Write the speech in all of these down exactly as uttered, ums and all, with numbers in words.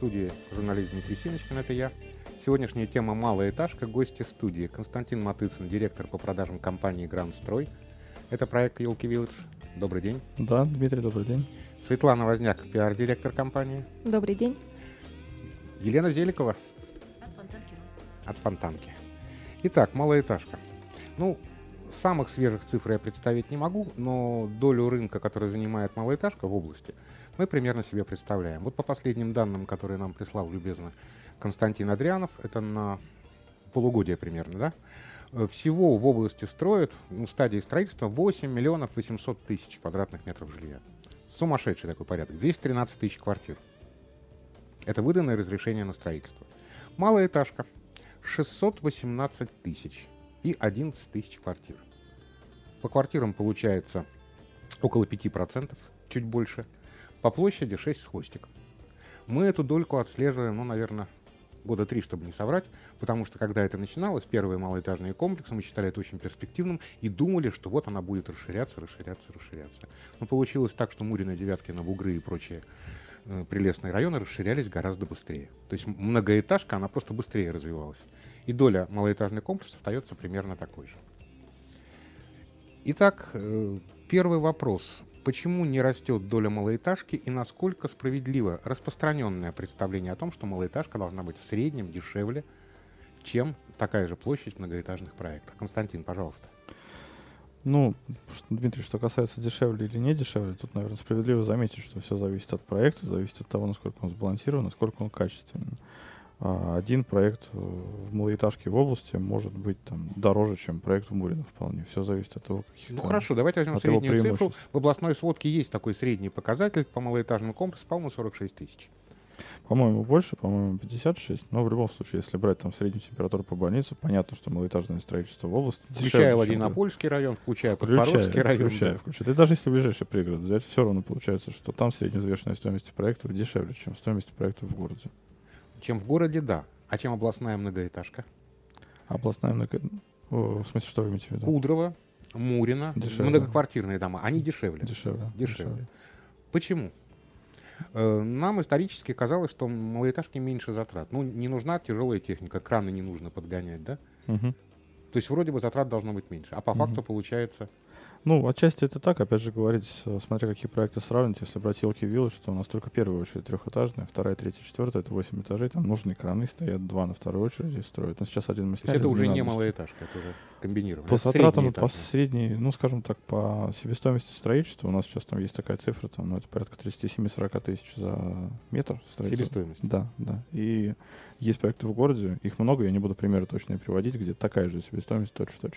студии журналист Дмитрий Синочкин, это я. Сегодняшняя тема «Малая этажка». Гости студии: Константин Матыцын, директор по продажам компании «Гранд Строй». Это проект «Елки Вилледж». Добрый день. Да, Дмитрий, добрый день. Светлана Возняк, пиар-директор компании. Добрый день. Елена Зеликова. От Фонтанки. От Фонтанки. Итак, «Малая этажка». Ну, самых свежих цифр я представить не могу, но долю рынка, который занимает «Малая этажка» в области, мы примерно себе представляем. Вот по последним данным, которые нам прислал любезно Константин Адрианов, это на полугодие примерно, да? Всего в области строят, ну, в стадии строительства восемь миллионов восемьсот тысяч квадратных метров жилья. Сумасшедший такой порядок. двести тринадцать тысяч квартир. Это выданное разрешение на строительство. Малая этажка. шестьсот восемнадцать тысяч и одиннадцать тысяч квартир. По квартирам получается около пяти процентов, чуть больше. По площади шесть с хвостиком. Мы эту дольку отслеживаем, ну, наверное, года три, чтобы не соврать, потому что, когда это начиналось, первые малоэтажные комплексы, мы считали это очень перспективным и думали, что вот она будет расширяться, расширяться, расширяться. Но получилось так, что Мурино, Девяткино, Бугры и прочие э, прелестные районы расширялись гораздо быстрее. То есть многоэтажка, она просто быстрее развивалась. И доля малоэтажных комплексов остается примерно такой же. Итак, э, первый вопрос. Почему не растет доля малоэтажки и насколько справедливо распространенное представление о том, что малоэтажка должна быть в среднем дешевле, чем такая же площадь многоэтажных проектов? Константин, пожалуйста. Ну, Дмитрий, что касается дешевле или не дешевле, тут, наверное, справедливо заметить, что все зависит от проекта, зависит от того, насколько он сбалансирован, насколько он качественный. Один проект в малоэтажке в области может быть там дороже, чем проект в Мурино вполне. Все зависит от того, каких. Ну хорошо, давайте возьмем среднюю цифру. В областной сводке есть такой средний показатель по малоэтажному комплексу, по-моему, сорок шесть тысяч. По-моему, больше, по-моему, пятьдесят шесть. Но в любом случае, если брать там среднюю температуру по больнице, понятно, что малоэтажное строительство в области включая Ладинопольский район, включая Подпорожский район. Включая, включая. И даже если ближайший пригород взять, все равно получается, что там средневзвешенная стоимость проектов дешевле, чем стоимость проектов в городе. Чем в городе, да. А чем областная многоэтажка? Областная многоэтажка? В смысле, что вы имеете в виду? Кудрово, Мурино, дешевле. Многоквартирные дома, они дешевле. Дешевле. Дешевле. Дешевле. Почему? Нам исторически казалось, что малоэтажки меньше затрат. Ну, не нужна тяжелая техника, краны не нужно подгонять, да? Угу. То есть вроде бы затрат должно быть меньше. А по угу. факту получается... Ну, отчасти это так. Опять же говорить, смотря какие проекты сравнить. Если брать Елки Вилледж, что у нас только первая очередь трехэтажная, вторая, третья, четвертая, это восемь этажей. Там нужные краны стоят, два на второй очереди строят. Но сейчас один мы сняли. Это уже не малоэтажка, это уже комбинированная. По затратам, по средней, ну, скажем так, по себестоимости строительства, у нас сейчас там есть такая цифра, там, ну, это порядка тридцать семь - сорок тысяч за метр строительства. Себестоимость? Да, да. И есть проекты в городе, их много, я не буду примеры точные приводить, где такая же себестоимость точь-в-точь.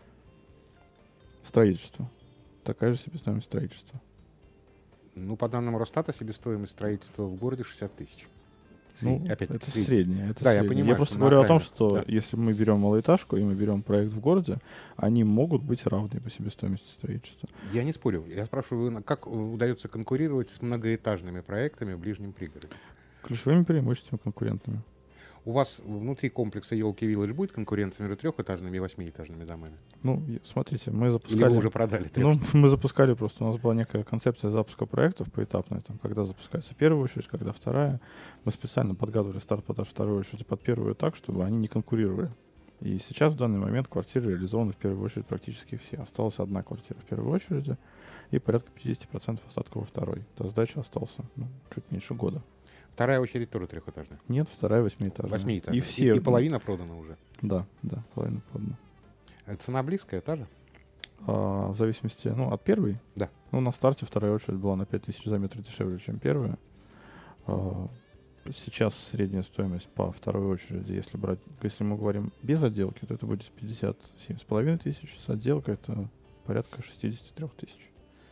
Строительство. Такая же себестоимость строительства. Ну, по данным Росстата, себестоимость строительства в городе шестьдесят тысяч. Ну, опять это средний. среднее. Это да, среднее. я понимаю. Я просто говорю о том, что да. если мы берем малоэтажку и мы берем проект в городе, они могут быть равны по себестоимости строительства. Я не спорю. Я спрашиваю, как удается конкурировать с многоэтажными проектами в ближнем пригороде? Ключевыми преимуществами конкурентными. У вас внутри комплекса Елки Вилледж будет конкуренция между трехэтажными и восьмиэтажными домами? Ну, смотрите, мы запускали... Или вы уже продали трех? Ну, мы запускали просто, у нас была некая концепция запуска проектов поэтапная, там, когда запускается первая очередь, когда вторая. Мы специально подгадывали старт продаж второй очереди под первую так, чтобы они не конкурировали. И сейчас в данный момент квартиры реализованы в первую очередь практически все. Осталась одна квартира в первой очереди и порядка пятьдесят процентов остатков во второй. До сдачи остался ну, чуть меньше года. Вторая очередь тоже трехэтажная? Нет, вторая восьмиэтажная. Восьмиэтажная. И, все... и, и половина продана уже? Да, да, половина продана. Цена близкая, та же? А, в зависимости, ну, от первой? Да. Ну, на старте вторая очередь была на пять тысяч за метр дешевле, чем первая. А, сейчас средняя стоимость по второй очереди, если брать, если мы говорим без отделки, то это будет пятьдесят семь с половиной тысяч. С отделкой это порядка шестьдесят три тысячи.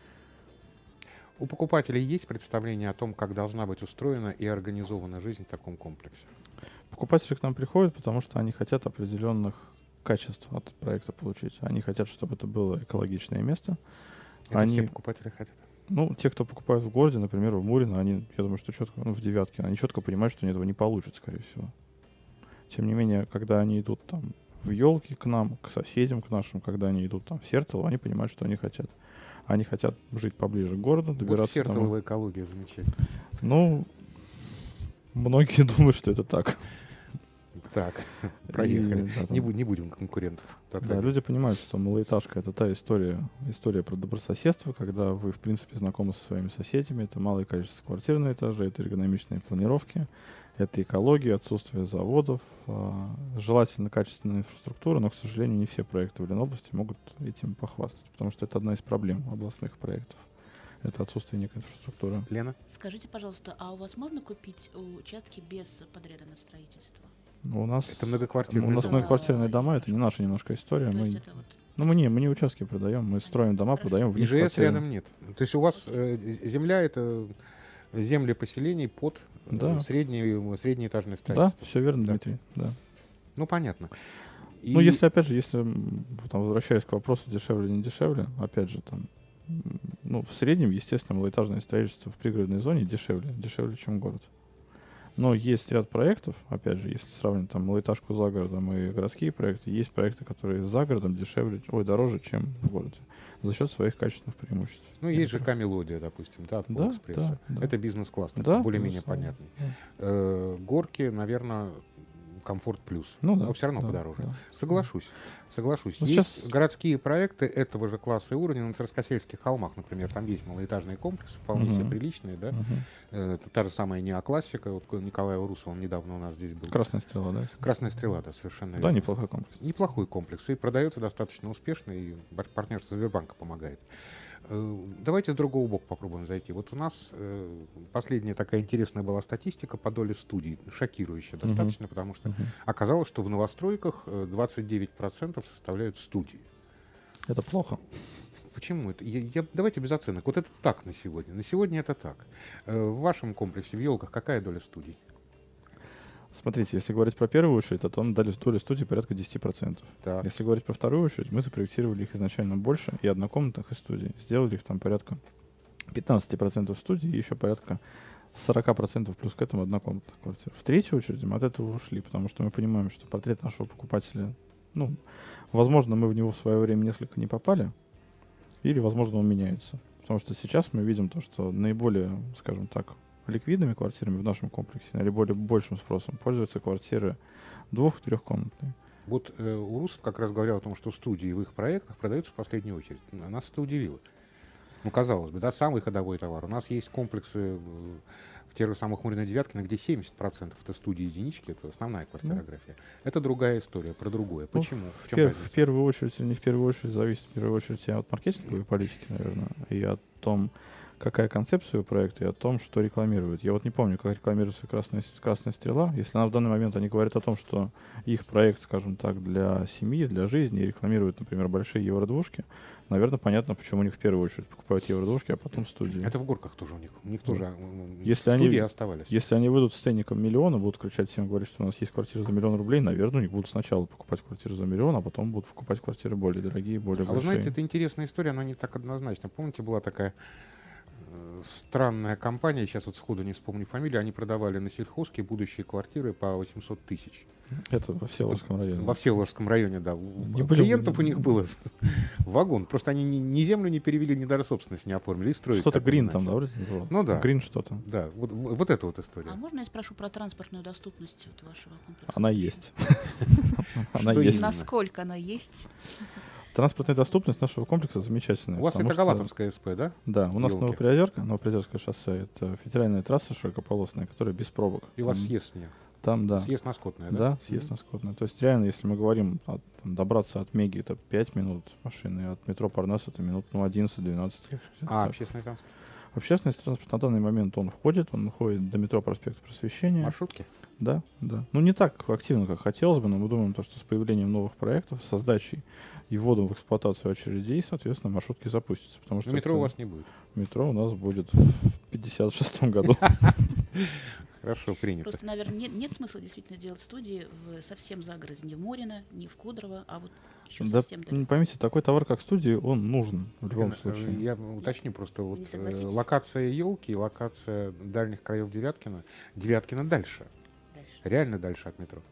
У покупателей есть представление о том, как должна быть устроена и организована жизнь в таком комплексе? Покупатели к нам приходят, потому что они хотят определенных качеств от проекта получить. Они хотят, чтобы это было экологичное место. Это они... все покупатели хотят? Ну, те, кто покупают в городе, например, в Мурино, они, я думаю, что четко, ну, в Девятке, они четко понимают, что они этого не получат, скорее всего. Тем не менее, когда они идут там в Елки к нам, к соседям, к нашим, когда они идут там в Сертолово, они понимают, что они хотят. Они хотят жить поближе к городу, добираться вот Сертолово домой. экология замечательная. Ну, Многие думают, что это так. Так, проехали. И, да, там, не, будь, не будем конкурентов. Да, люди понимают, что малоэтажка — это та история, история про добрососедство, когда вы, в принципе, знакомы со своими соседями. Это малое количество квартир на этаже, это эргономичные планировки, это экология, отсутствие заводов, а, желательно качественная инфраструктура, но, к сожалению, не все проекты в Ленобласти могут этим похвастать, потому что это одна из проблем областных проектов. Это отсутствие некой инфраструктуры. Лена? Скажите, пожалуйста, а у вас можно купить участки без подряда на строительство? У нас, Это многоквартирные у нас дома. многоквартирные дома, это не наша немножко история. То Мы, есть это вот... ну, мы не, мы не участки продаем, мы строим дома, продаем в них ИЖС квартиры. рядом нет. То есть у вас э, земля — это земли поселений под э, Да. среднее, среднеэтажное Да, строительство. все верно, Да. Дмитрий. Да. Ну, понятно. И- Ну, если, опять же, если, м, там, возвращаясь к вопросу, дешевле или не дешевле, опять же, там, м, ну, в среднем, естественно, малоэтажное строительство в пригородной зоне дешевле, дешевле, чем город. Но есть ряд проектов, опять же, если сравнивать там малоэтажку за городом и городские проекты, есть проекты, которые за городом дешевле, ой, дороже, чем в городе, за счет своих качественных преимуществ. Ну, есть же К-мелодия, допустим, да, от Да, Полэкспресса. да, да. Это бизнес-класс, такой, Да, более-менее безусловно, понятный. да. Э, горки, наверное, комфорт плюс. Ну да. Но все равно да, подороже. да. Соглашусь. Соглашусь. Ну, Есть сейчас- городские проекты этого же класса и уровня на Царскосельских холмах, например. Там есть малоэтажные комплексы, вполне Мгм. себе приличные, да. Мгм. Э, Это та же самая неоклассика. Вот Николай Урусов, он недавно у нас здесь был. Красная стрела, да? если- Красная стрела, да, совершенно Да, верно. неплохой комплекс. Неплохой комплекс. И продается достаточно успешно, и бар- партнерство Сбербанка помогает. Э, Давайте с другого бока попробуем зайти. Вот у нас э, последняя такая интересная была статистика по доле студий, шокирующая Мгм. достаточно, потому что Мгм. оказалось, что в новостройках э, двадцать девять процентов составляют студии. Это плохо. Почему это? Я, я- давайте без оценок. Вот это так на сегодня. На сегодня это так. Э, В вашем комплексе, в Елках, какая доля студий? Смотрите, если говорить про первую очередь, то там дали доля студии порядка десять процентов. Так. Если говорить про вторую очередь, мы запроектировали их изначально больше, и однокомнатных, и студий. Сделали их там порядка пятнадцать процентов студий, и еще порядка сорок процентов плюс к этому однокомнатных квартир. В третью очередь мы от этого ушли, потому что мы понимаем, что портрет нашего покупателя, ну, возможно, мы в него в свое время несколько не попали, или, возможно, он меняется. Потому что сейчас мы видим то, что наиболее, скажем так, ликвидными квартирами в нашем комплексе, наиболее большим спросом пользуются квартиры двух-трехкомнатные. Вот э, Урусов как раз говорил о том, что студии в их проектах продаются в последнюю очередь. Н- Нас это удивило. Ну, казалось бы, да, самый ходовой товар. У нас есть комплексы э, в тех же самых Мурино-Девяткино, где семьдесят процентов это студии единички, это основная квартирография. Это другая история, про другое. Ну, Почему? В, В чем пер- разница? в первую очередь, или не в первую очередь, зависит в первую очередь и от маркетинговой политики, наверное, и от том, какая концепция у проекта, и о том, что рекламируют. Я вот не помню, как рекламируется «Красная, «Красная стрела». Если она в данный момент они говорят о том, что их проект, скажем так, для семьи, для жизни, и рекламируют, например, большие евро-двушки, наверное, понятно, почему у них в первую очередь покупают евро-двушки, а потом студии. Это в горках тоже у них. У них тоже м, Если студии они- оставались. Если они выйдут с ценником миллиона, будут кричать всем, говорить, что у нас есть квартира за миллион рублей, наверное, у них будут сначала покупать квартиру за миллион, а потом будут покупать квартиры более дорогие, более А вы большие. знаете, это интересная история, она не так однозначна. Помните, была такая э, странная компания, сейчас вот сходу не вспомню фамилию, они продавали на сельхозке будущие квартиры по восемьсот тысяч. Это во Всеволожском районе. Во Всеволожском районе, да. Не У будем- Клиентов у них было вагон. Просто они ни, ни землю не перевели, ни даже собственность не оформили. И строить Что-то так или Грин там, иначе. да, вроде называлось? Ну да. Грин что-то. Да, вот, вот это вот история. А можно я спрошу про транспортную доступность вот вашего комплекса? Она есть. Она Что есть. именно? Насколько она есть? Транспортная доступность нашего комплекса замечательная. У вас потому это что- Галатовская СП, да? Да, у нас Ёлки. Новоприозерка, Новоприозерское шоссе, это федеральная трасса широкополосная, которая без пробок. И у вас Там- съезд с нее. Там, да. Съезд на Скотное, да? Да, съезд на Скотное. То есть реально, если мы говорим, от- там, добраться от Меги это пять минут машины, от метро Парнас это минут ну, одиннадцать-двенадцать. А, общественный транспорт. Общественный транспорт на данный момент он входит, он ходит до метро Проспекта Просвещения. Маршрутки? Да, да. Ну, не так активно, как хотелось бы, но мы думаем, то, что с появлением новых проектов, со сдачей и вводом в эксплуатацию очередей, соответственно, маршрутки запустятся. Потому что Но метро это- у вас не будет. метро у нас будет в пятьдесят шестом году. Хорошо, принято. Просто, наверное, нет, нет смысла действительно делать студии в совсем за город, не в Морино, не в Кудрово, а вот еще Да, совсем м, далеко. поймите, такой товар, как студии, он нужен в любом Э, случае. Я уточню просто. Вот, не э, согласитесь? локация елки и локация дальних краев Девяткина. Девяткина дальше. Дальше. Реально дальше от метро.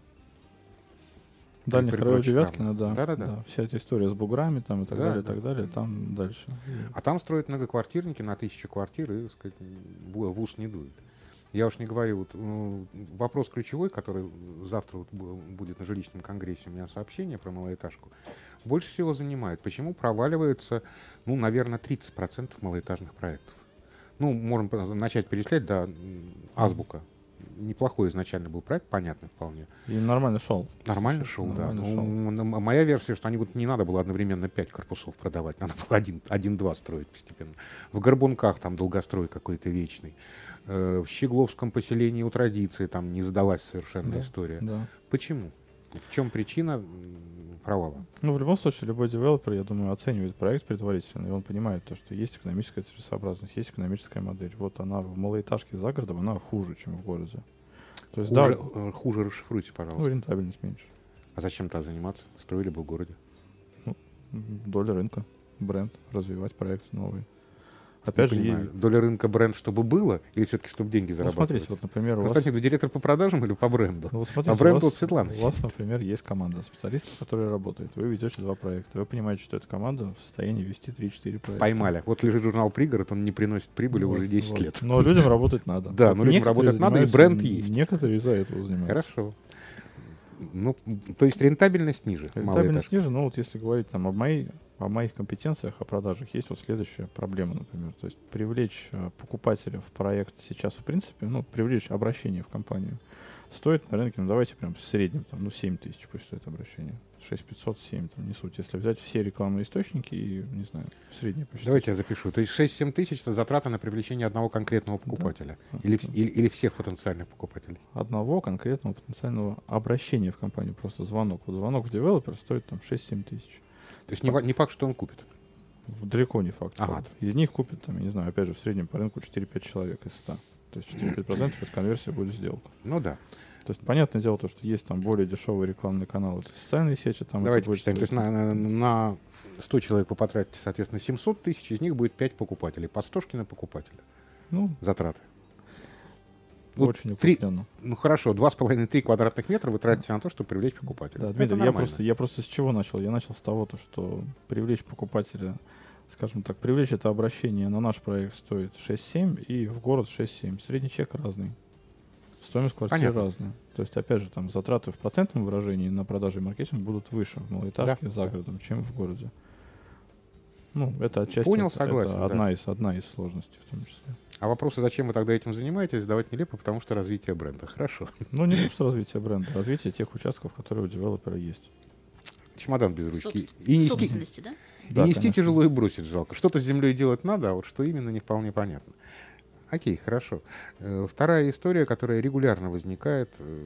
Дальних при краев прочих Девяткина, равных. да. Да-да-да. Вся эта история с буграми там и так Да, далее, и да. так далее, там дальше. А там строят многоквартирники на тысячу квартир и, так сказать, в ус не дует. Я уж не говорю, вот, ну, вопрос ключевой, который завтра вот будет на жилищном конгрессе, у меня сообщение про малоэтажку, больше всего занимает. Почему проваливается, ну, наверное, тридцать процентов малоэтажных проектов? Ну, можем начать перечислять, да, азбука. Неплохой изначально был проект, понятный вполне. И нормально шел. Нормально шел, нормально да. шел. Ну, моя версия, что они вот не надо было одновременно пять корпусов продавать, надо было один, один-два строить постепенно. В Горбунках там долгострой какой-то вечный. В Щегловском поселении у традиции там не сдалась совершенно Да, история. да. Почему? В чем причина провала? Ну, в любом случае, любой девелопер, я думаю, оценивает проект предварительно, и он понимает то, что есть экономическая целесообразность, есть экономическая модель. Вот она в малоэтажке за городом, она хуже, чем в городе. То есть, Хуже, да, хуже расшифруйте, пожалуйста. ну, рентабельность меньше. А зачем тогда заниматься? Строили бы в городе. Ну, доля рынка, бренд, развивать проект новый. Опять Не же, понимаю, и- доля рынка бренд, чтобы было, или все-таки, чтобы деньги ну, зарабатывать? смотрите, вот, например, у вас... Константин, вы директор по продажам или по бренду? Ну, вот смотрите, По бренду у вас, от Светланы. у вас, например, есть команда специалистов, которая работает. Вы ведете два проекта. Вы понимаете, что эта команда в состоянии вести три-четыре проекта. Поймали. Вот лежит журнал «Пригород», он не приносит прибыли Вот, уже десять вот. лет. Но людям работать надо. Да, Вот но людям некоторые работать надо, и занимаются- бренд есть. Некоторые из-за этого занимаются. Хорошо. Ну, то есть рентабельность ниже. Рентабельность малоэтажки. ниже, но вот если говорить там о, моей, о моих компетенциях, о продажах, есть вот следующая проблема, например. То есть привлечь э, покупателя в проект сейчас, в принципе, ну, привлечь обращение в компанию, стоит на рынке, ну, давайте прям в среднем, там, ну, семь тысяч пусть стоит обращение. шесть пятьсот, семь, там, не суть. Если взять все рекламные источники и, не знаю, среднее посчитать. Давайте я запишу. То есть шесть-семь тысяч — это затраты на привлечение одного конкретного покупателя. Или, вс- или, или всех потенциальных покупателей. Одного конкретного потенциального обращения в компанию, просто звонок. Вот звонок в девелопер стоит там шесть-семь тысяч. То есть не, ва- не факт, что он купит. Далеко не факт. Ага. Из них купит, там, я не знаю, опять же, в среднем по рынку четыре-пять человек из ста. То есть четыре-пять процентов это конверсия будет сделка. Ну да. То есть, понятное дело, то, что есть там более дешевые рекламные каналы, это социальные сети. Там Давайте это будет посчитаем. То есть на, на- на сто человек вы потратите, соответственно, семьсот тысяч, из них будет пять покупателей. По стошке на покупателя. ну, Затраты. Вот очень три- укрепленно. Ну хорошо, два с половиной-три квадратных метра вы тратите на то, чтобы привлечь покупателя. Да, Это Дмитрий, я нормально. просто, я просто с чего начал? Я начал с того, то, что привлечь покупателя, скажем так, привлечь это обращение на наш проект стоит шесть-семь, и в город шесть-семь. Средний чек разный. Стоимость квартиры Понятно. разная. То есть, опять же, там затраты в процентном выражении на продажи и маркетинг будут выше в малоэтажке Да, за да. городом, чем в городе. Ну, это отчасти Понял, это- согласен, это да. одна, из, одна из сложностей в том числе. А вопросы, зачем вы тогда этим занимаетесь, задавать нелепо, потому что развитие бренда. Хорошо. Ну, не то, что развитие бренда, развитие тех участков, которые у девелопера есть. Чемодан без ручки. Собс- И нести, собственности, да? и Да, нести конечно. тяжело и бросить жалко. Что-то с землей делать надо, а вот что именно, не вполне понятно. Окей, хорошо. Э, Вторая история, которая регулярно возникает э,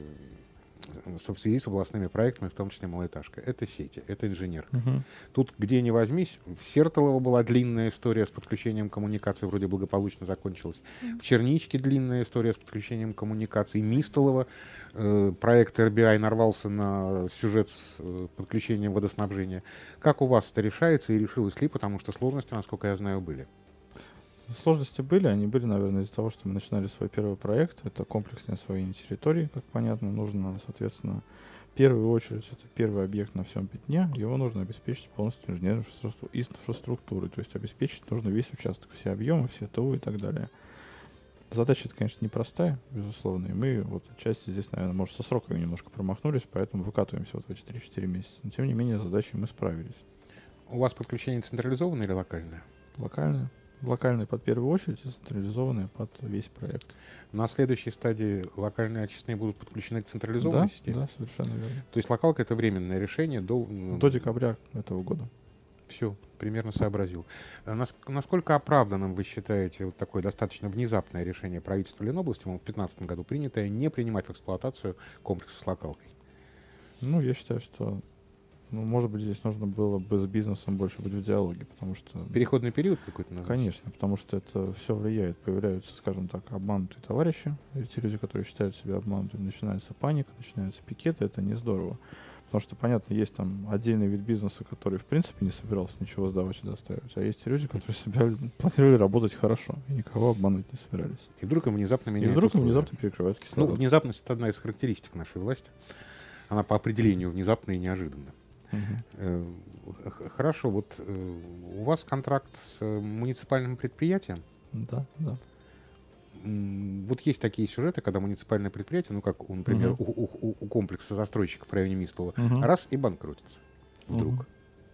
со- в связи с областными проектами, в том числе малоэтажка, это сети, это инженер. Мгм. Тут, где ни возьмись, в Сертолово была длинная история с подключением коммуникации, вроде благополучно закончилась. В Черничке длинная история с подключением коммуникаций. Мистолово э, проект эр би ай нарвался на сюжет с э, подключением водоснабжения. Как у вас это решается и решилось ли, потому что сложности, насколько я знаю, были? Сложности были, они были, наверное, из-за того, что мы начинали свой первый проект. Это комплексное освоение территории, как понятно. Нужно, соответственно, в первую очередь, это первый объект на всем пятне, его нужно обеспечить полностью инженерной инфраструкту- инфраструктурой. То есть обеспечить нужно весь участок, все объемы, все ТО и так далее. Задача, это, конечно, непростая, безусловно. И мы вот отчасти здесь, наверное, может, со сроками немножко промахнулись, поэтому выкатываемся вот в эти три-четыре месяца. Но, тем не менее, с задачей мы справились. У вас подключение централизованное или локальное? Локальное. Локальное под первую очередь и централизованное под весь проект. На следующей стадии локальные очистные будут подключены к централизованной Да, системе? да, совершенно верно. То есть локалка — это временное решение до... м, До декабря этого года. Все, примерно сообразил. А нас- насколько оправданным вы считаете вот такое достаточно внезапное решение правительства Ленобласти, по-моему, в две тысячи пятнадцатом году принятое, не принимать в эксплуатацию комплексы с локалкой? Ну, я считаю, что, ну, может быть, здесь нужно было бы с бизнесом больше быть в диалоге, потому что... Переходный период какой-то? называется? Конечно, потому что это все влияет. Появляются, скажем так, обманутые товарищи, или те люди, которые считают себя обманутыми, начинается паника, начинаются пикеты, это не здорово. Потому что, понятно, есть там отдельный вид бизнеса, который, в принципе, не собирался ничего сдавать и достраивать, а есть те люди, которые себя планировали работать хорошо и никого обмануть не собирались. И вдруг им внезапно И меняются вдруг им условия. внезапно перекрывают Ну, кислород. внезапность — это одна из характеристик нашей власти. Она по определению внезапна и неожиданна. Мгм. Э, х- Хорошо, вот э, у вас контракт с э, муниципальным предприятием. Да, да. Вот есть такие сюжеты, когда муниципальное предприятие, ну как, например, Мгм. у, у- у комплекса застройщиков в районе Мистола, Мгм. раз и банкротится вдруг. Мгм.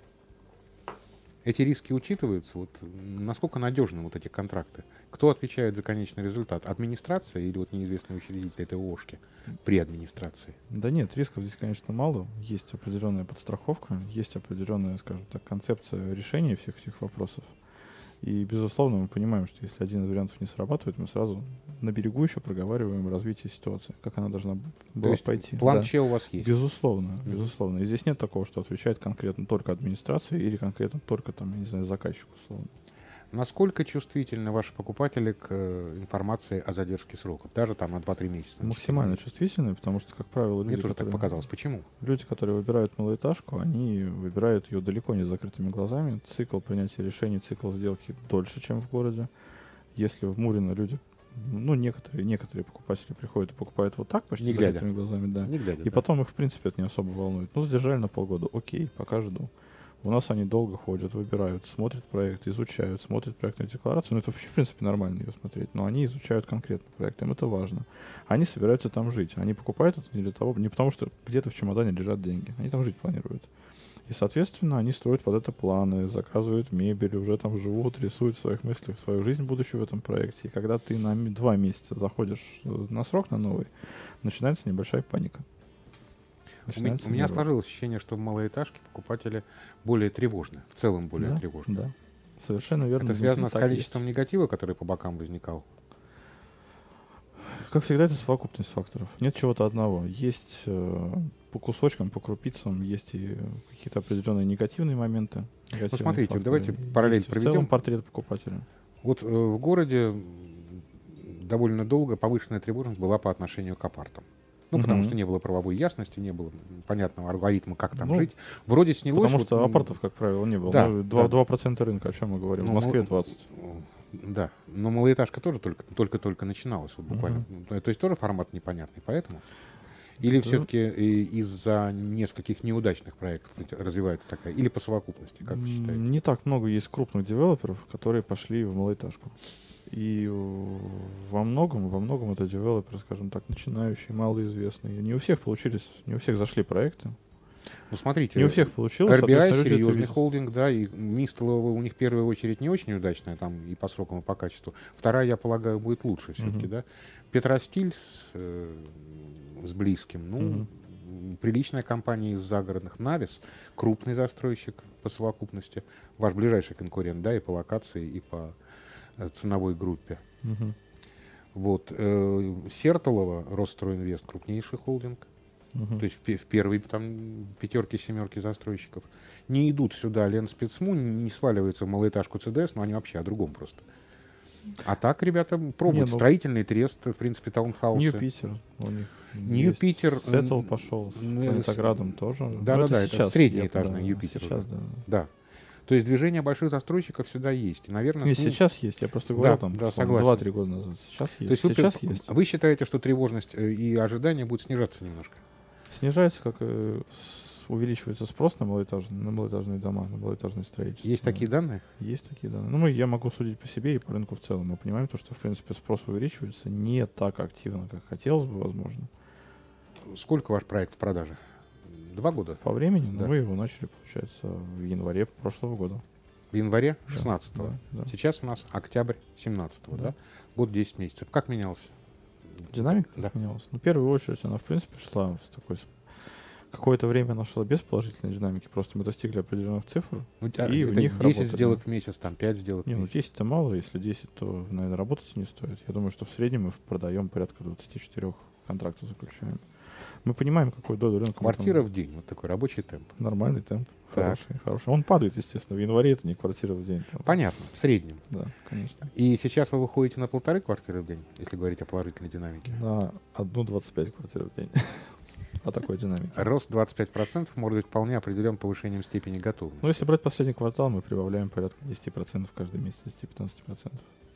Эти риски учитываются? Вот насколько надежны вот эти контракты? Кто отвечает за конечный результат? Администрация или вот неизвестный учредитель этой ООшки при администрации? Да нет, рисков здесь, конечно, мало. Есть определенная подстраховка, есть определенная, скажем так, концепция решения всех этих вопросов. И, безусловно, мы понимаем, что если один из вариантов не срабатывает, мы сразу на берегу еще проговариваем развитие ситуации, как она должна была То есть пойти. план Да. Ч у вас есть? Безусловно, Мгм. безусловно. И здесь нет такого, что отвечает конкретно только администрация или конкретно только, там, я не знаю, заказчик, условно. Насколько чувствительны ваши покупатели к э, информации о задержке сроков? Даже там на два-три месяца? на Максимально четыре месяца? чувствительные, потому что, как правило, Мне люди, тоже так которые, показалось. Почему? люди, которые выбирают малоэтажку, они выбирают ее далеко не с закрытыми глазами. Цикл принятия решений, цикл сделки дольше, чем в городе. Если в Мурино люди, ну, некоторые, некоторые покупатели приходят и покупают вот так, почти Не с глядя. закрытыми глазами, да. Не глядя, И да. потом их, в принципе, это не особо волнует. Ну, задержали на полгода, окей, пока жду. У нас они долго ходят, выбирают, смотрят проект, изучают, смотрят проектную декларацию. Ну, это вообще, в принципе, нормально ее смотреть. Но они изучают конкретно проект, им это важно. Они собираются там жить. Они покупают это не для того, не потому что где-то в чемодане лежат деньги. Они там жить планируют. И, соответственно, они строят под это планы, заказывают мебель, уже там живут, рисуют в своих мыслях свою жизнь будущую в этом проекте. И когда ты на м- два месяца заходишь э, на срок, на новый, начинается небольшая паника. У, ме- Начинается у меня нервы. сложилось ощущение, что в малоэтажке покупатели более тревожны, в целом более Да, тревожны. Да, совершенно верно. Это изнутри связано с так количеством есть. негатива, который по бокам возникал? Как всегда, это совокупность факторов. Нет чего-то одного. Есть э, по кусочкам, по крупицам, есть и какие-то определенные негативные моменты. негативные Ну, смотрите, факторы. давайте Есть параллель в целом проведем. портрет покупателя. Вот э, в городе м, довольно долго повышенная тревожность была по отношению к апартам. Ну, потому Мгм. что не было правовой ясности, не было понятного алгоритма, как там Ну, жить. Вроде снялось... Потому вот, что м, апартов, как правило, не было. да, Ну, два- да. два процента рынка, о чем мы говорим. Ну, В Москве ну, двадцать. Да, но малоэтажка тоже только- только-только начиналась, вот буквально. Ну, То есть тоже формат непонятный, поэтому? Или Да. все-таки из-за нескольких неудачных проектов эти- развивается такая? Или по совокупности, как вы М, считаете? Не так много есть крупных девелоперов, которые пошли в малоэтажку. И э, во многом, во многом это девелоперы, скажем так, начинающие, малоизвестные. Не у всех получились, не у всех зашли проекты. Ну, смотрите, Не у всех получилось. эр би ай соответственно, люди это серьезный видят. холдинг, да, и Мистолова у них в первую очередь не очень удачная, там и по срокам, и по качеству. Вторая, я полагаю, будет лучше все-таки, Мгм. да. Петростиль с, э, с близким, ну, Мгм. м, приличная компания из загородных. Навис, крупный застройщик по совокупности, ваш ближайший конкурент, да, и по локации, и по э, ценовой группе. Мгм. Вот. Э, Сертолово, Росстройинвест, крупнейший холдинг. Мгм. То есть в, пе- в первой там пятерке, семерки застройщиков. Не идут сюда Ленспецму, не сваливаются в малоэтажку ЦДС, но они вообще о другом просто. А так ребята пробуют. Не, ну- Строительный трест, в принципе, таунхаусы. Нью-Питер у них. Нью-Питер, есть. Сеттл м, пошел с ну, это с- Планетоградом тоже. Но да-да-да, это сейчас, среднеэтажный я- да, Юпитер Сейчас, уже. да. Да. То есть движение больших застройщиков всегда есть. И, наверное, Не, с ним- сейчас есть. Я просто говорю Да, там да, условно, согласен. два-три года назад. Сейчас есть. То есть вы, сейчас при- есть. вы считаете, что тревожность э, и ожидания будут снижаться немножко? Снижается, как э, с- увеличивается спрос на малоэтажные, на малоэтажные дома, на малоэтажное строительство. Есть такие данные? Есть такие данные. Ну, мы, я могу судить по себе и по рынку в целом. Мы понимаем то, что, в принципе, спрос увеличивается не так активно, как хотелось бы, возможно. Сколько ваш проект в продаже? Два года? По времени, но Да. мы его начали, получается, в январе прошлого года. В январе Да, шестнадцатого. да, да. Сейчас у нас октябрь семнадцатого, да. Да. Год десять месяцев. Как менялся? Динамика Да. менялась. Ну, в первую очередь, она, в принципе, шла с такой... с- Какое-то время она шла без положительной динамики, просто мы достигли определенных цифр. Ну, а И в это них десять работали. сделок в месяц, там пять сделок в Не, ну месяц. десять это мало, если десять, то, наверное, работать не стоит. Я думаю, что в среднем мы продаем порядка двадцать четыре контрактов заключаем. Мы понимаем, какую долю рынка. мы там- Квартира в день, вот такой рабочий темп. Нормальный темп. Так. Хороший, хороший. Он падает, естественно. В январе это не квартира в день. там. Понятно, в среднем. Да, конечно. И сейчас вы выходите на полторы квартиры в день, если говорить о положительной динамике. На одну двадцать пять квартир в день. О такой динамике. Рост двадцать пять процентов может быть вполне определен повышением степени готовности. Ну, если брать последний квартал, мы прибавляем порядка десять процентов каждый месяц, десять-пятнадцать процентов.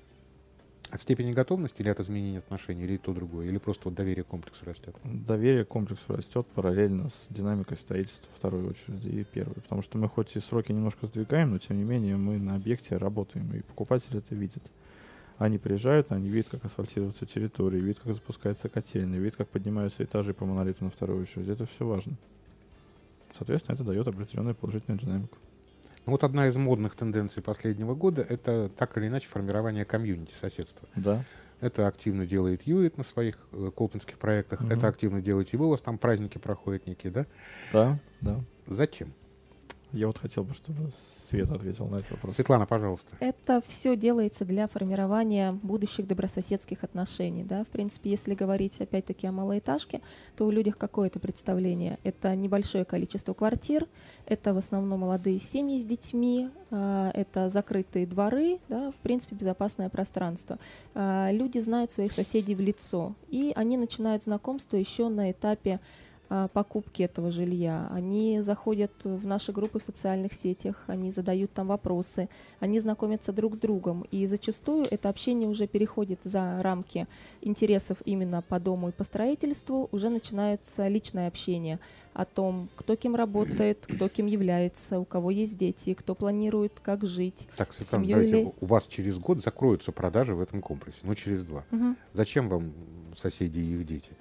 От степени готовности или от изменения отношений, или то другое, или просто вот доверие к комплексу растет? Доверие к комплексу растет параллельно с динамикой строительства второй очереди и первой. Потому что мы хоть и сроки немножко сдвигаем, но тем не менее мы на объекте работаем, и покупатели это видят. Они приезжают, они видят, как асфальтируются территории, видят, как запускается котельная, видят, как поднимаются этажи по монолиту на вторую очередь. Это все важно. Соответственно, это дает определенную положительную динамику. Ну, вот одна из модных тенденций последнего года — это так или иначе формирование комьюнити соседства. Да. Это активно делает Юит на своих э, колпинских проектах, Мгм. это активно делаете вы, у вас там праздники проходят некие, да? Да, да. Зачем? Я вот хотел бы, чтобы Света ответила на этот вопрос. Светлана, пожалуйста. Это все делается для формирования будущих добрососедских отношений. Да? В принципе, если говорить опять-таки о малоэтажке, то у людей какое-то представление. Это небольшое количество квартир, это в основном молодые семьи с детьми, а, это закрытые дворы, да, в принципе, безопасное пространство. А, Люди знают своих соседей в лицо, и они начинают знакомство еще на этапе а, покупки этого жилья. Они заходят в наши группы в социальных сетях, они задают там вопросы, они знакомятся друг с другом. И зачастую это общение уже переходит за рамки интересов именно по дому и по строительству, уже начинается личное общение о том, кто кем работает, кто кем является, у кого есть дети, кто планирует, как жить. Так, Светлана, семью давайте, или- у вас через год закроются продажи в этом комплексе, ну, через два. Мгм. Зачем вам соседи и их дети?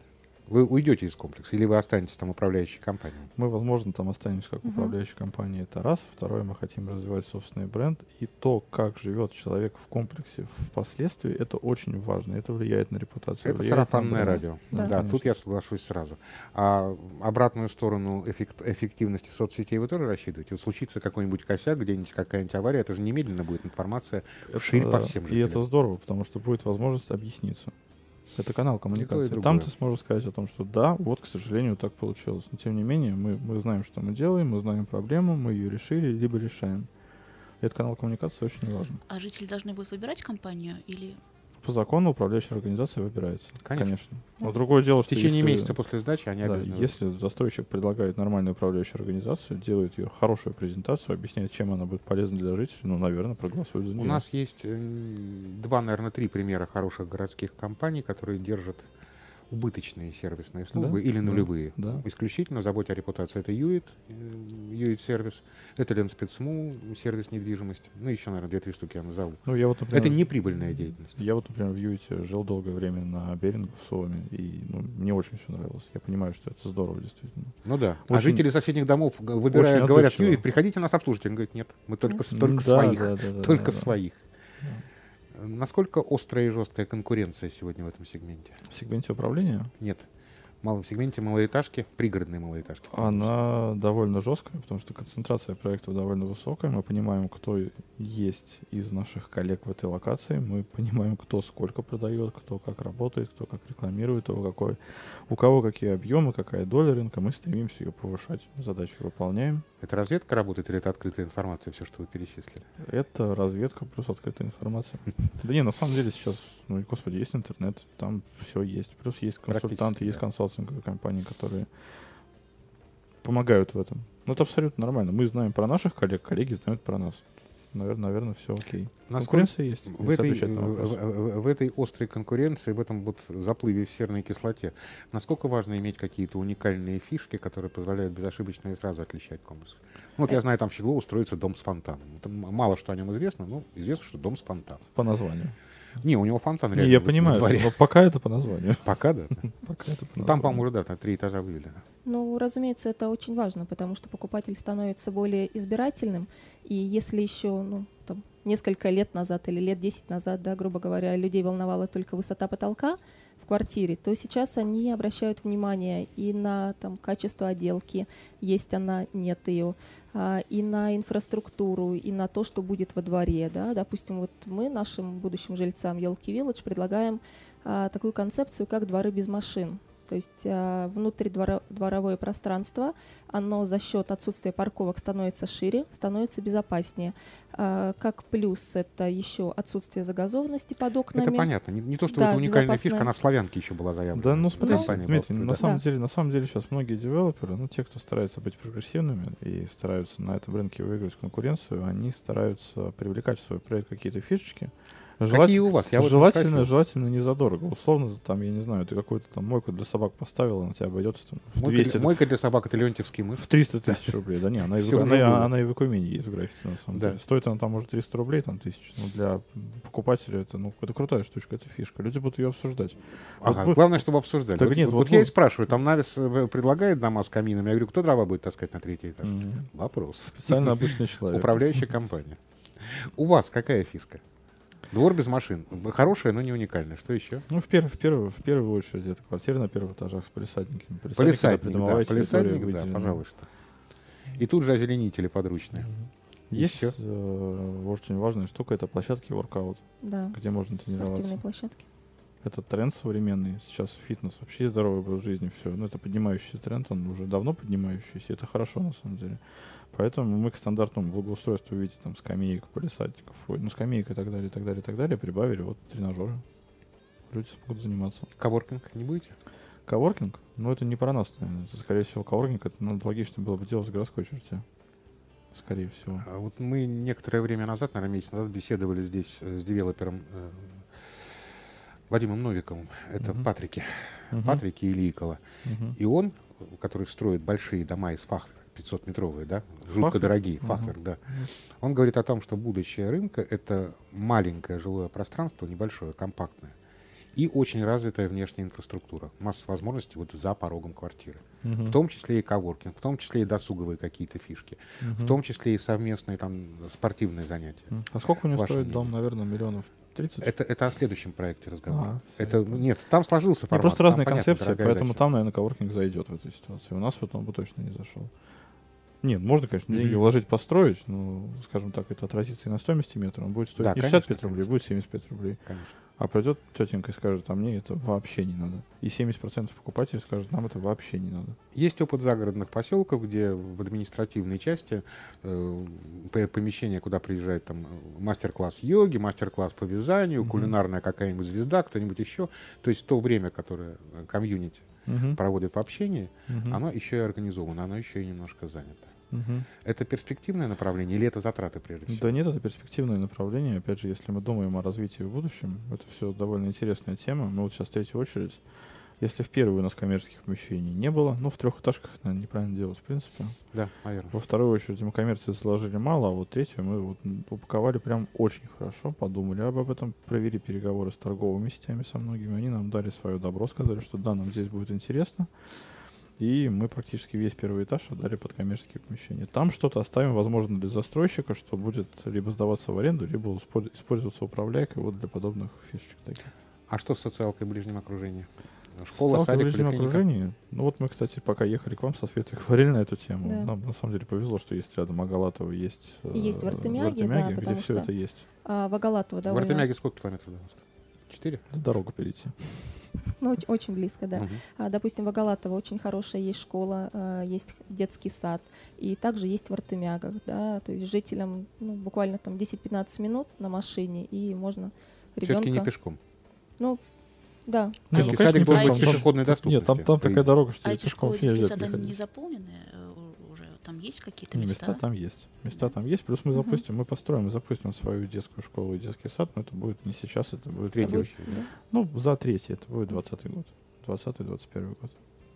Вы уйдете из комплекса или вы останетесь там управляющей компанией? Мы, возможно, там останемся как Мгм. управляющая компания. Это раз. Второе, мы хотим развивать собственный бренд. И то, как живет человек в комплексе впоследствии, это очень важно. Это влияет на репутацию. Это влияет на сарафанное бренд. радио. Да. Да, конечно. тут я соглашусь сразу. А обратную сторону эффект- эффективности соцсетей вы тоже рассчитываете? Вот случится какой-нибудь косяк, где-нибудь какая-нибудь авария, это же немедленно будет информация вширь по Это- всем И жителям. это здорово, потому что будет возможность объясниться. Это канал коммуникации. другое. Там ты сможешь сказать о том, что да, вот, к сожалению, так получилось. Но тем не менее, мы, мы знаем, что мы делаем, мы знаем проблему, мы ее решили, либо решаем. Этот канал коммуникации очень важен. А жители должны будут выбирать компанию или... По закону управляющая организация выбирается. Конечно. Но Да. другое дело, В что течение если- месяца после сдачи они Да, обязаны. если застройщик предлагает нормальную управляющую организацию, делает ее хорошую презентацию, объясняет, чем она будет полезна для жителей, ну, наверное, проголосуют за нее. У нас есть э, два, наверное, три примера хороших городских компаний, которые держат убыточные сервисные службы Да, или да, нулевые. да. Исключительно заботе о репутации. Это Юит, Юит сервис, это Ленспецму, сервис недвижимости. Ну, еще, наверное, две-три штуки я назову. Ну, я вот, например, Это неприбыльная деятельность. Я вот, например, в Юите жил долгое время на Беринге в Суоме, и ну, мне очень все нравилось. Я понимаю, что это здорово, действительно. Ну да. А Очень- жители соседних домов г- выбирают, очень говорят, отзывчиво. Юит, приходите нас обслужить. Он говорит, нет, мы только, с- М, только да, своих. да, да, да, только да, да. своих. Насколько острая и жесткая конкуренция сегодня в этом сегменте? В сегменте управления Нет. В малом сегменте малоэтажки, пригородные малоэтажки. она довольно жесткая, потому что концентрация проектов довольно высокая. Мы понимаем, кто есть из наших коллег в этой локации. Мы понимаем, кто сколько продает, кто как работает, кто как рекламирует, у, какой, у кого какие объемы, какая доля рынка. Мы стремимся ее повышать. Задачи выполняем. Это разведка работает или это открытая информация, все, что вы перечислили? Это разведка плюс открытая информация. Да не, на самом деле сейчас, ну, господи, есть интернет, там все есть. Плюс есть консультанты, Практически, есть да. консалтинговые компании, которые помогают в этом. Ну, это абсолютно нормально. Мы знаем про наших коллег, коллеги знают про нас. Наверное, наверное, все окей. Насколько Конкуренция есть. в если этой, отвечать на в, вопрос. в- в этой острой конкуренции, в этом вот заплыве в серной кислоте, насколько важно иметь какие-то уникальные фишки, которые позволяют безошибочно и сразу отличать комплекс? Ну, вот я знаю, там в Щеглово строится дом с фонтаном. Это м- мало что о нем известно, но известно, что дом с фонтаном. По названию. Не, у него фонтан Не, реально я в- в понимаю, дворе. но пока это по названию. Пока, да. Пока это по Ну, там, названию. по-моему, уже, да, на три этажа вывели. Ну, разумеется, это очень важно, потому что покупатель становится более избирательным, и если еще, ну, там, несколько лет назад или лет десять назад, да, грубо говоря, людей волновала только высота потолка в квартире, то сейчас они обращают внимание и на там, качество отделки, есть она, нет ее, а, и на инфраструктуру, и на то, что будет во дворе. Да. Допустим, вот мы нашим будущим жильцам Елки Вилледж предлагаем а, такую концепцию, как дворы без машин. То есть а, внутридворовое пространство, оно за счет отсутствия парковок становится шире, становится безопаснее. А, как плюс это еще отсутствие загазованности под окнами. Это понятно. Не, не то, что Да, это уникальная безопасная. фишка, она в Славянке еще была заявлена. Да, ну смотрите, Компания Дмитрий, была, на да. самом Да. деле, на самом деле сейчас многие девелоперы, ну те, кто стараются быть прогрессивными и стараются на этом рынке выиграть конкуренцию, они стараются привлекать в свой проект какие-то фишечки, Какие у вас? Я вот желательно, желательно не задорого. Условно, там, я не знаю, ты какую-то там мойку для собак поставил, она тебе обойдется там, в мойка, двести... Для, мойка для собак — это Леонтьевский мыс. В триста тысяч рублей. Да не, она, и в, она, она и в Экумене есть в граффити, на самом да. деле. Стоит она там, может, триста рублей, там, тысяч. Но для покупателя это, ну, это крутая штучка, это фишка. Люди будут ее обсуждать. Ага, вот, главное, чтобы обсуждали. Так вот нет, вот, вот, вот я и спрашиваю, там Навис предлагает дома с каминами. Я говорю, кто дрова будет таскать на третий этаж? Mm-hmm. Вопрос. Специально обычный человек. Управляющая компания. У вас какая фишка? Двор без машин. Хорошая, но не уникальная. Что еще? Ну, в, пер, в, первую, в первую очередь, это квартира на первых этажах с палисадниками. Палисадник, да, палисадник, да, пожалуйста. И тут же озеленители подручные. Mm-hmm. Есть э, очень важная штука, это площадки воркаут, да. где можно тренироваться. Спортивные площадки. Это тренд современный. Сейчас фитнес, вообще здоровый образ жизни, все. Ну, это поднимающийся тренд, он уже давно поднимающийся. Это хорошо, на самом деле. Поэтому мы к стандартному благоустройству в виде там скамеек, палисадников, ну, скамеек и так далее, и так далее, и так далее, прибавили вот тренажеры. Люди смогут заниматься. Коворкинг не будете? Коворкинг? Ну, это не про нас, наверное. Это, скорее всего, коворкинг, это надо логично было бы делать в городской черте. Скорее всего. А вот мы некоторое время назад, наверное, месяц назад, беседовали здесь с девелопером э, Вадимом Новиковым. Это uh-huh. Патрики. Uh-huh. Патрики или Икола. Uh-huh. И он, который строит большие дома из фахвера, пятисотметровые, да, жутко Фахвер? дорогие, uh-huh. фахвер, да. Uh-huh. Он говорит о том, что будущее рынка — это маленькое жилое пространство, небольшое, компактное, и очень развитая внешняя инфраструктура. Масса возможностей вот за порогом квартиры. Uh-huh. В том числе и коворкинг, в том числе и досуговые какие-то фишки, uh-huh. в том числе и совместные там спортивные занятия. Uh-huh. А сколько у него стоит мнение? Дом, наверное, миллионов тридцать? Это, это о следующем проекте разговор. А, это, понятно. Нет, там сложился формат. Не, просто разные там, концепции, понятно, поэтому дача. Там, наверное, коворкинг зайдет в этой ситуации. У нас вот он бы точно не зашел. Нет, можно, конечно, деньги вложить, построить, но, скажем так, это отразится и на стоимости метра. Он будет стоить да, не шестьдесят пять рублей, будет семьдесят пять рублей. Конечно. А придет тетенька и скажет, а мне это вообще не надо. И семьдесят процентов покупателей скажут, нам это вообще не надо. Есть опыт загородных поселков, где в административной части э, помещение, куда приезжает там мастер-класс йоги, мастер-класс по вязанию, mm-hmm. кулинарная какая-нибудь звезда, кто-нибудь еще. То есть то время, которое комьюнити mm-hmm. проводит в общении, mm-hmm. оно еще и организовано, оно еще и немножко занято. Угу. Это перспективное направление или это затраты прежде всего? Да нет, это перспективное направление. Опять же, если мы думаем о развитии в будущем, это все довольно интересная тема. Мы вот сейчас в третью очередь, если в первую у нас коммерческих помещений не было, ну в трехэтажках, наверное, неправильно делать, в принципе. Да, наверное. Во вторую очередь мы коммерции заложили мало, а вот третью мы вот упаковали прям очень хорошо, подумали об этом, провели переговоры с торговыми сетями со многими, они нам дали свое добро, сказали, что да, нам здесь будет интересно. И мы практически весь первый этаж отдали под коммерческие помещения. Там что-то оставим, возможно, для застройщика, что будет либо сдаваться в аренду, либо использоваться управляйкой вот для подобных фишечек таких. А что с социалкой в ближнем окружении? Школа, социалка садик, в ближнем поликлиника? окружении? Ну вот мы, кстати, пока ехали к вам со Светой, говорили на эту тему. Да. Нам на самом деле повезло, что есть рядом Агалатово, есть, и есть в Артемяге, Артемяге да, где все что, это есть. А, в Агалатово довольно... В Артемяге сколько километров до вас? Четыре? Дорогу перейти. Ну, очень, очень близко, да. Угу. А, допустим, в Агалатово очень хорошая есть школа, а, есть детский сад, и также есть в Артемягах, да, то есть жителям ну, буквально там десять-пятнадцать минут на машине, и можно ребенка... Все-таки не пешком? Ну, да. Нет, ну, конечно, садик должен быть там- пешеходной доступности. Нет, там, там такая дорога, что А и эти пешком школы детские нельзя сады переходить. не заполнены э, уже? Там есть какие-то Не, места? места там есть. Места там есть. Плюс мы Мгм. запустим, мы построим и запустим свою детскую школу и детский сад, но это будет не сейчас, это будет Третий будет- очередь. Да. Ну, за третий, это будет двадцатый год. двадцатый-двадцать первый год.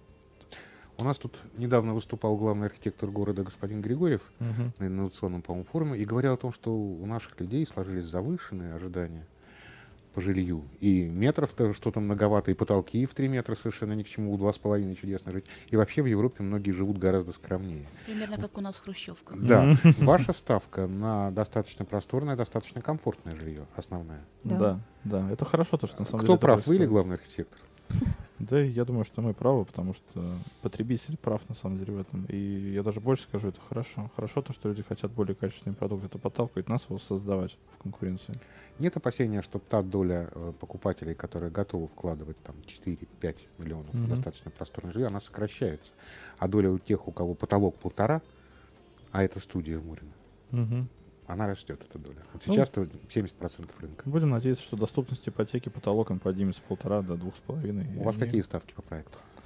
У нас тут недавно выступал главный архитектор города господин Григорьев Мгм. на инновационном, по-моему, форуме и говорил о том, что у наших людей сложились завышенные ожидания по жилью. И метров-то что-то многовато, и потолки в три метра совершенно ни к чему, у два с половиной чудесно жить. И вообще в Европе многие живут гораздо скромнее. Примерно как у нас в Хрущевках. Да, ваша ставка на достаточно просторное, достаточно комфортное жилье, основная. Да. Да, да. Это хорошо, то, что на самом Кто деле... это прав, вы или происходит. главный архитектор? Да, я думаю, что мы правы, потому что потребитель прав на самом деле в этом. И я даже больше скажу, это хорошо. Хорошо то, что люди хотят более качественный продукт. Это подталкивает нас его создавать в конкуренции. Нет опасения, что та доля э, покупателей, которые готовы вкладывать там четыре-пять миллионов в Мгм. достаточно просторное жилье, она сокращается. А доля у тех, у кого потолок полтора, а это студия в Мурино, Мгм. она растет, эта доля. Вот Ну, сейчас-то семьдесят процентов рынка. Будем надеяться, что доступность ипотеки потолок он поднимется с полтора до двух с половиной. У вас какие ставки по проекту?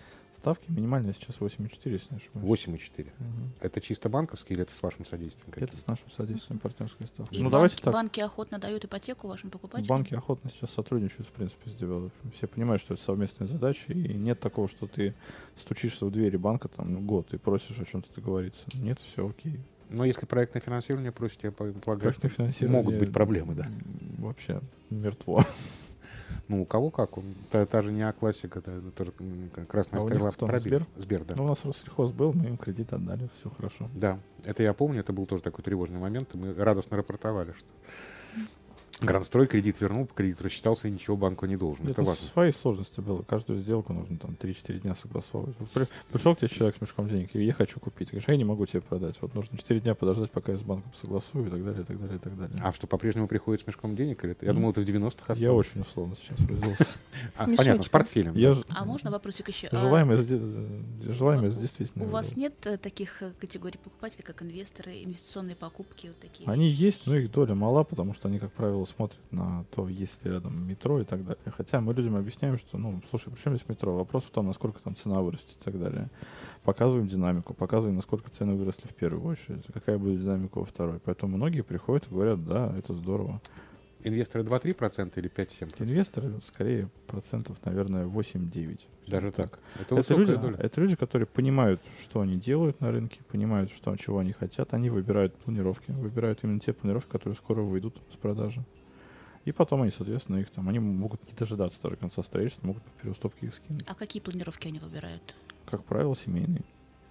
ставки минимальные сейчас восемь и четыре, если не ошибаюсь. восемь и четыре. Мгм. Это чисто банковский или это с вашим содействием? Это каким-то? с нашим содействием партнерской ставки. И Ну, банки, давайте так. банки охотно дают ипотеку вашим покупателям? Банки охотно сейчас сотрудничают, в принципе, с девелоперами. Все понимают, что это совместная задача, и нет такого, что ты стучишься в двери банка там ну, год и просишь о чем-то договориться. Нет, все окей. Но если проектное финансирование просите, я полагаю, Проектное финансирование могут быть проблемы, да. м, Вообще мертво. Ну, у кого как. Он- Та, та же не А-классика, это тоже м, к- красная А у них стрела кто, пробили. Сбер? Сбер, да. Ну, у нас Россельхоз был, мы им кредит отдали, все хорошо. Да, это я помню, это был тоже такой тревожный момент, и мы радостно рапортовали, что Грандстрой кредит вернул, кредит рассчитался и ничего банку не должен. Нет, Это ну, важно. свои сложности было. Каждую сделку нужно там три-четыре дня согласовывать. Вот при- пришел к тебе человек с мешком денег, и я хочу купить. Говоришь, я не могу тебе продать. Вот нужно четыре дня подождать, пока я с банком согласую, и так далее, и так далее, и так далее. А что, по-прежнему приходит с мешком денег? Или это? Я М. думал, это в девяностых осталось. Я очень условно сейчас выразился. А, С понятно, с мешочком. портфелем. Я да. ж- А можно вопросик еще? А Желаемое, с де- э, желаемое с действительно. у вас нет э, таких э, категорий покупателей, как инвесторы, инвестиционные покупки, вот такие? Они вещи? есть, но их доля мала, потому что они, как правило, смотрят на то, есть ли рядом метро и так далее. Хотя мы людям объясняем, что, ну, слушай, при чем здесь метро? Вопрос в том, насколько там цена вырастет и так далее. Показываем динамику, показываем, насколько цены выросли в первую очередь, какая будет динамика во второй. Поэтому многие приходят и говорят, да, это здорово. Инвесторы два-три процента или пять-семь процентов? Инвесторы, скорее, процентов, наверное, восемь-девять. Даже так. Это Это высокая люди, доля. это люди, которые понимают, что они делают на рынке, понимают, что, чего они хотят. Они выбирают планировки, выбирают именно те планировки, которые скоро выйдут с продажи. И потом они, соответственно, их там, они могут не дожидаться даже конца строительства, могут по переуступке их скинуть. А какие планировки они выбирают? Как правило, семейные.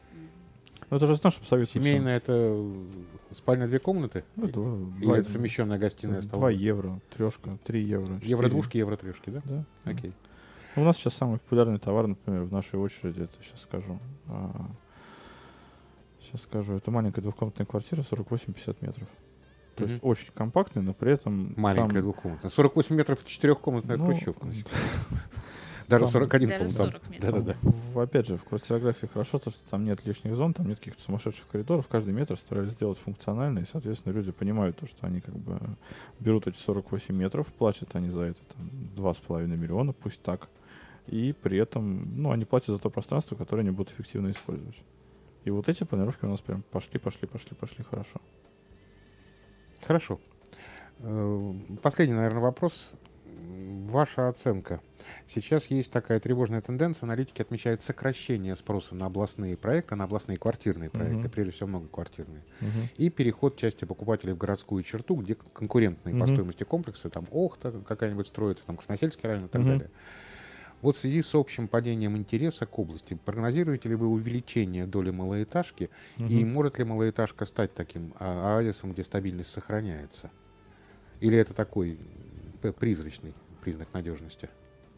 Ну, это же знаешь, что советуют. Семейная — это спальня две комнаты? Ну, два, Или два- это совмещенная гостиная два столовая? евро, трешка, три евро. четыре. Евро-двушки, евро-трешки, да? Да. Окей. Ну, у нас сейчас самый популярный товар, например, в нашей очереди, это сейчас скажу. а, сейчас скажу, это маленькая двухкомнатная квартира, сорок восемь-пятьдесят метров. То есть Мгм. очень компактный, но при этом Маленькая там, двухкомнатная. сорок восемь метров — это четырехкомнатная ну, хрущевка. Даже там- сорок один Даже комнат. сорок метров. Да-да-да. в- опять же, в квартирографии хорошо то, что там нет лишних зон, там нет каких-то сумасшедших коридоров, каждый метр старались сделать функционально, и, соответственно, люди понимают то, что они как бы берут эти сорок восемь метров, платят они за это там, два с половиной миллиона, пусть так, и при этом, ну, они платят за то пространство, которое они будут эффективно использовать. И вот эти планировки у нас прям пошли, пошли, пошли, пошли хорошо. Хорошо. Э, Последний, наверное, вопрос. Ваша оценка. Сейчас есть такая тревожная тенденция. Аналитики отмечают сокращение спроса на областные проекты, на областные квартирные проекты, Мгм. прежде всего многоквартирные. Мгм. И переход части покупателей в городскую черту, где конкурентные по Мгм. стоимости комплексы, там Охта какая-нибудь строится, там Красносельский район и так Мгм. далее. Вот в связи с общим падением интереса к области, прогнозируете ли вы увеличение доли малоэтажки, и Мгм. может ли малоэтажка стать таким а, оазисом, где стабильность сохраняется? Или это такой п- призрачный признак надежности?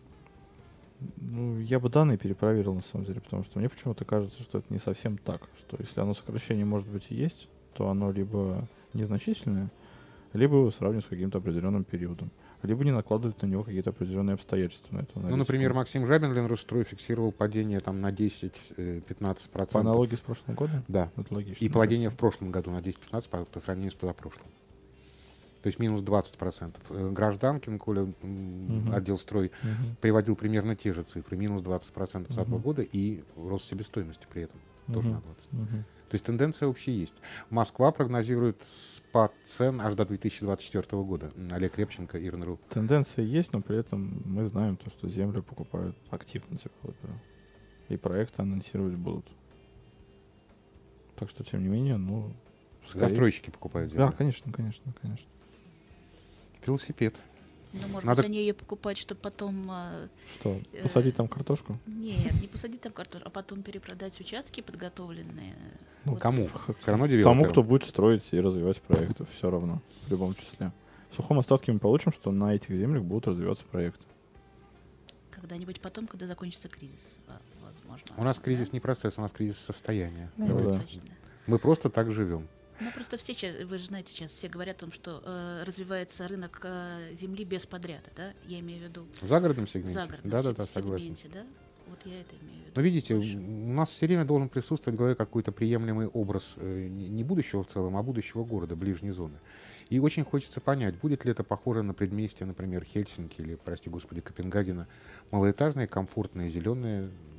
Ну, я бы данные перепроверил, на самом деле, потому что мне почему-то кажется, что это не совсем так, что если оно сокращение, может быть, и есть, то оно либо незначительное, либо его сравнивать с каким-то определенным периодом, либо не накладывать на него какие-то определенные обстоятельства. На эту Ну, аналитику. например, Максим Жабин, Ленрострой, фиксировал падение там на десять-пятнадцать процентов. По аналогии с прошлым годом? Да. Это логично. И мне падение в кажется. прошлом году на десять-пятнадцать по, по сравнению с позапрошлым. То есть минус двадцать процентов. Э, Гражданкин, Коля, м, Мгм. отдел строй, Мгм. приводил примерно те же цифры. Минус двадцать процентов за два Мгм. года и рост себестоимости при этом тоже Мгм. на двадцать. Мгм. То есть тенденция общая есть. Москва прогнозирует спад цен аж до две тысячи двадцать четвёртого года. Олег Репченко, ИРНРУ. Тенденция есть, но при этом мы знаем то, что землю покупают активно девелоперы. И проекты анонсировать будут. Так что, тем не менее, ну... скорее- Застройщики покупают землю. Да, конечно, конечно, конечно. Велосипед. Ну, может Надо- быть, они ее покупают, чтобы потом... э, Что, Э, посадить там картошку? Нет, не посадить там картошку, а потом перепродать участки подготовленные. Ну, Вот. Кому? Все равно Тому, девелоперам. кто будет строить и развивать проекты, все равно, в любом числе. В сухом остатке мы получим, что на этих землях будут развиваться проекты. Когда-нибудь потом, когда закончится кризис, во- возможно. У нас да? кризис не процесс, у нас кризис состояния. Да. Ну да. Точно. Мы просто так живем. Ну, просто все, ща- вы же знаете, сейчас все говорят о том, что э, развивается рынок э, земли без подряда, да? Я имею в виду В загородном в сегменте. загородном Да-да-да, се- согласен. сегменте, да? Вот я это имею в виду. Но видите, Больше. у нас все время должен присутствовать в голове какой-то приемлемый образ э, не не будущего в целом, а будущего города, ближней зоны. И очень хочется понять, будет ли это похоже на предместье, например, Хельсинки или, прости господи, Копенгагена. Малоэтажные, комфортные, зеленые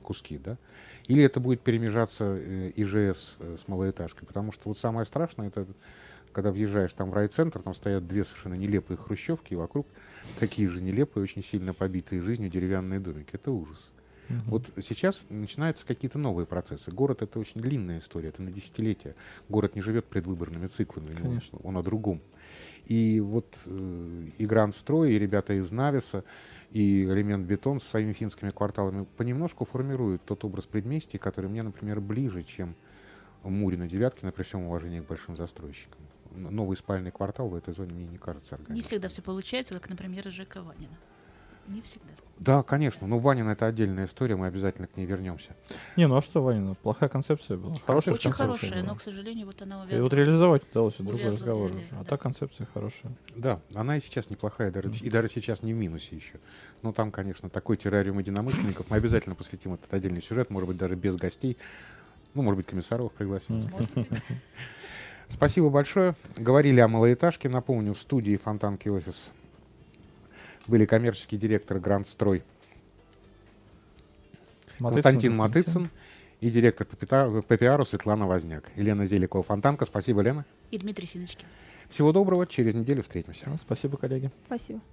куски, да? Или это будет перемежаться э, ИЖС э, с малоэтажкой? Потому что вот самое страшное, это когда въезжаешь там в райцентр, там стоят две совершенно нелепые хрущевки, и вокруг такие же нелепые, очень сильно побитые жизнью деревянные домики. Это ужас. Мгм. Вот сейчас начинаются какие-то новые процессы. Город — это очень длинная история, это на десятилетия. Город не живет предвыборными циклами, у него Конечно. он о другом. И вот э, и Гранд-строй, и ребята из Нависа, и Элемент Бетон со своими финскими кварталами понемножку формируют тот образ предместья, который мне, например, ближе, чем Мурина, Девяткина, при всем уважении к большим застройщикам. Н- Новый спальный квартал в этой зоне мне не кажется Не органичным. всегда все получается, как, например, ЖК Ванина. Не всегда. Да, конечно, но Ванина — это отдельная история, мы обязательно к ней вернемся. Не, ну а что, Ванина, плохая концепция была. Хорошая Очень концепция хорошая, была. но, к сожалению, вот она И увязла. вот реализовать удалось, это другой Увязла в разговор реализации, уже. А да. та концепция хорошая. Да, она и сейчас неплохая, даже, и даже сейчас не в минусе еще. Но там, конечно, такой террариум единомышленников. Мы обязательно посвятим этот отдельный сюжет, может быть, даже без гостей. Ну, может быть, Комиссаровых пригласим. М. Может быть. Спасибо большое. Говорили о малоэтажке. Напомню, в студии Фонтанки офис были коммерческий директор Гранд-строй Константин Матыцын и директор по пита- по пиару Светлана Возняк. Елена Зеликова, Фонтанка. Спасибо, Лена. И Дмитрий Синочкин. Всего доброго. Через неделю встретимся. Спасибо, коллеги. Спасибо.